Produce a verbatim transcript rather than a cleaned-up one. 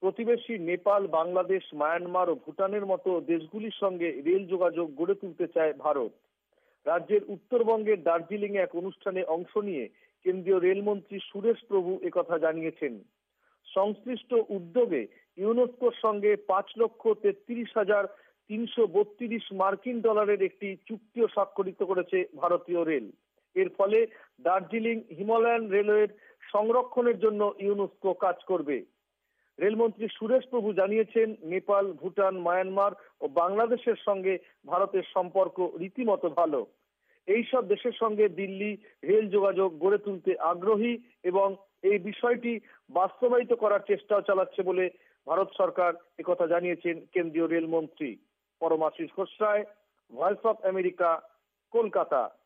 প্রতিবেশী নেপাল, বাংলাদেশ, মায়ানমার ও ভুটানের মতো দেশগুলির সঙ্গে রেল যোগাযোগ গড়ে তুলতে চায় ভারত। রাজ্যের উত্তরবঙ্গের দার্জিলিং এ এক অনুষ্ঠানে অংশ নিয়ে কেন্দ্রীয় রেলমন্ত্রী সুরেশ প্রভু একথা জানিয়েছেন। সংশ্লিষ্ট উদ্যোগে ইউনেস্কোর সঙ্গে পাঁচ লক্ষ তেত্রিশ হাজার তিনশো বত্রিশ মার্কিন ডলারের একটি চুক্তিও স্বাক্ষরিত করেছে ভারতীয় রেল। এর ফলে দার্জিলিং হিমালয়ান রেলওয়ের সংরক্ষণের জন্য ইউনেস্কো কাজ করবে। রেলমন্ত্রী সুরেশ প্রভু জানিয়েছেন, নেপাল, ভুটান, মায়ানমার ও বাংলাদেশের সঙ্গে ভারতের সম্পর্ক রীতিমতো ভালো। এই সব দেশের সঙ্গে দিল্লি রেল যোগাযোগ গড়ে তুলতে আগ্রহী এবং এই বিষয়টি বাস্তবায়িত করার চেষ্টাও চালাচ্ছে বলে ভারত সরকার একথা জানিয়েছেন কেন্দ্রীয় রেলমন্ত্রী। Paramashis Ghosh Roy, voice of America, Kolkata.